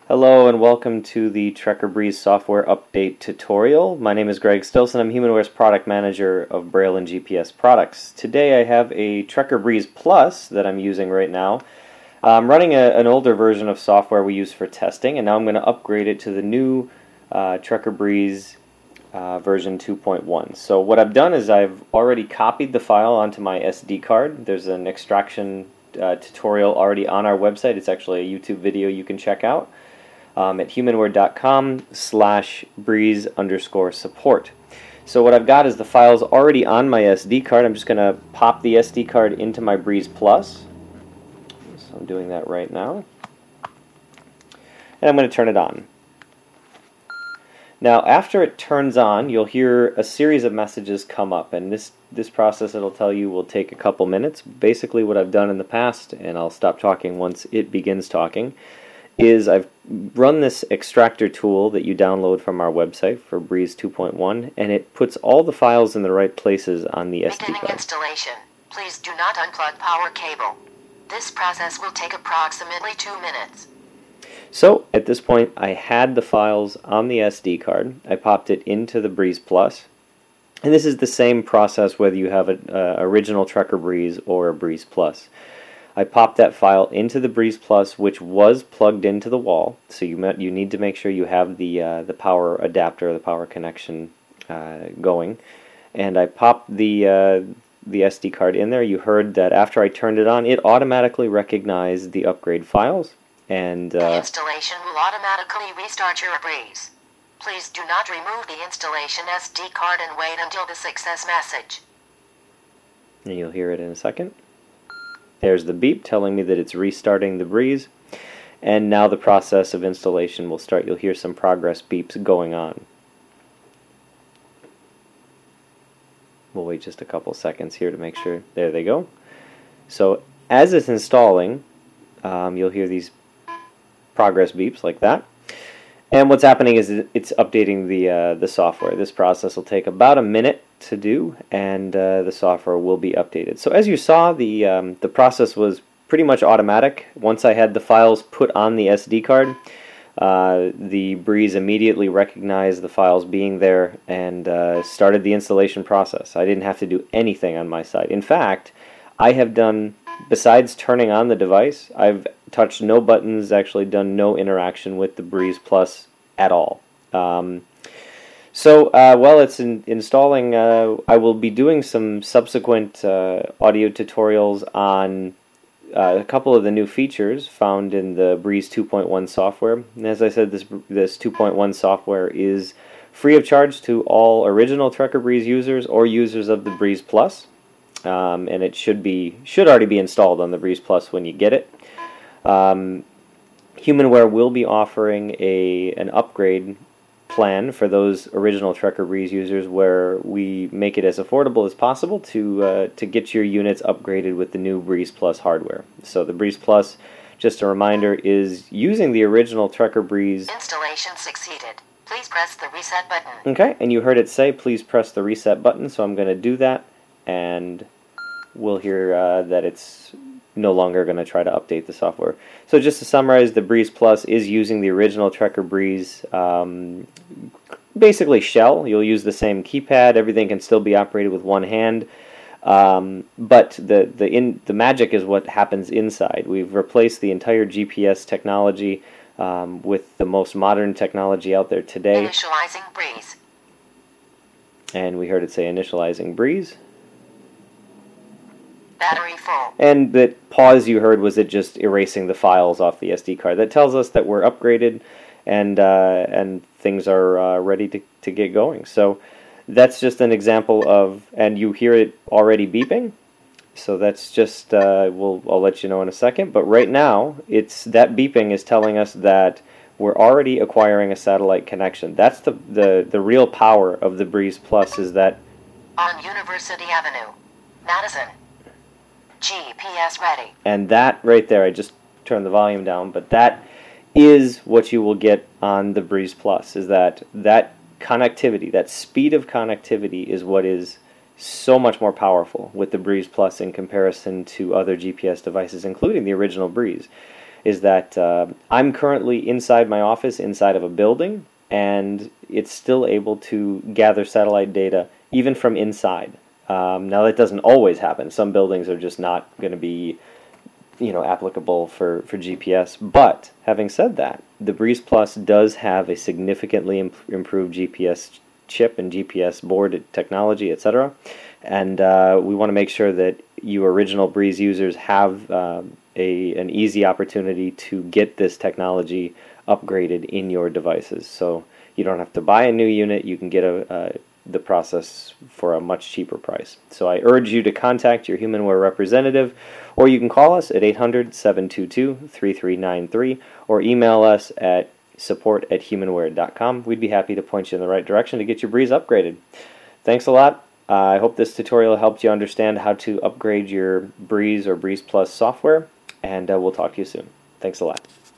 Hello and welcome to the Trekker Breeze software update tutorial. My name is Greg Stilson. I'm HumanWare's product manager of Braille and GPS products. Today I have a Trekker Breeze Plus that I'm using right now. I'm running an older version of software we use for testing, and now I'm going to upgrade it to the new Trekker Breeze version 2.1. So what I've done is I've already copied the file onto my SD card. There's an extraction tutorial already on our website. It's actually a YouTube video you can check out at humanware.com/breeze_support. So what I've got is the files already on my SD card. I'm just going to pop the SD card into my Breeze Plus. So I'm doing that right now. And I'm going to turn it on. Now after it turns on, you'll hear a series of messages come up, and this process, it'll tell you, will take a couple minutes. Basically what I've done in the past, and I'll stop talking once it begins talking, is I've run this extractor tool that you download from our website for Breeze 2.1, and it puts all the files in the right places on the SD card. Beginning installation. Please do not unplug power cable. This process will take approximately 2 minutes. So at this point I had the files on the SD card. I popped it into the Breeze Plus, and this is the same process whether you have an original Trekker Breeze or a Breeze Plus. I popped that file into the Breeze Plus, which was plugged into the wall, so you need to make sure you have the power adapter, the power connection going. And I popped the SD card in there. You heard that after I turned it on, it automatically recognized the upgrade files. And the installation will automatically restart your Breeze. Please do not remove the installation SD card and wait until the success message. And you'll hear it in a second. There's the beep telling me that it's restarting the Breeze, and now the process of installation will start. You'll hear some progress beeps going on. We'll wait just a couple seconds here to make sure. There they go. So as it's installing, you'll hear these progress beeps like that. And what's happening is it's updating the software. This process will take about a minute to do, and the software will be updated. So as you saw, the process was pretty much automatic. Once I had the files put on the SD card, the Breeze immediately recognized the files being there and started the installation process. I didn't have to do anything on my side. In fact, I have done, besides turning on the device, I've touched no buttons, actually done no interaction with the Breeze Plus at all. While it's installing, I will be doing some subsequent audio tutorials on a couple of the new features found in the Breeze 2.1 software. And as I said, this 2.1 software is free of charge to all original Trekker Breeze users or users of the Breeze Plus. And it should already be installed on the Breeze Plus when you get it. HumanWare will be offering an upgrade plan for those original Trekker Breeze users, where we make it as affordable as possible to get your units upgraded with the new Breeze Plus hardware. So the Breeze Plus, just a reminder, is using the original Trekker Breeze. Installation succeeded. Please press the reset button. Okay, and you heard it say, please press the reset button, so I'm going to do that, and we'll hear that it's no longer going to try to update the software. So just to summarize, the Breeze Plus is using the original Trekker Breeze, basically shell. You'll use the same keypad. Everything can still be operated with one hand. But the magic is what happens inside. We've replaced the entire GPS technology with the most modern technology out there today. Initializing Breeze. And we heard it say initializing Breeze. Battery full. And the pause you heard was it just erasing the files off the SD card. That tells us that we're upgraded and things are ready to get going. So that's just an example of, and you hear it already beeping. So that's just I'll let you know in a second. But right now, that beeping is telling us that we're already acquiring a satellite connection. That's the real power of the Breeze Plus, is that on University Avenue, Madison. GPS ready. And that right there, I just turned the volume down, but that is what you will get on the Breeze Plus, is that connectivity, that speed of connectivity is what is so much more powerful with the Breeze Plus in comparison to other GPS devices, including the original Breeze. is that I'm currently inside my office, inside of a building, and it's still able to gather satellite data even from inside. Now that doesn't always happen. Some buildings are just not going to be, applicable for GPS. But having said that, the Breeze Plus does have a significantly improved GPS chip and GPS board technology, etc. And we want to make sure that you original Breeze users have an easy opportunity to get this technology upgraded in your devices. So you don't have to buy a new unit. You can get the process for a much cheaper price. So I urge you to contact your HumanWare representative, or you can call us at 800-722-3393 or email us at support@humanware.com. We'd be happy to point you in the right direction to get your Breeze upgraded. Thanks a lot. I hope this tutorial helped you understand how to upgrade your Breeze or Breeze Plus software, and we'll talk to you soon. Thanks a lot.